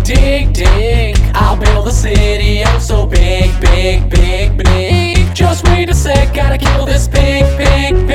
dig, dig. I'll build a city, I'm so big, big, big, big. Just wait a sec, gotta kill this pig, pig,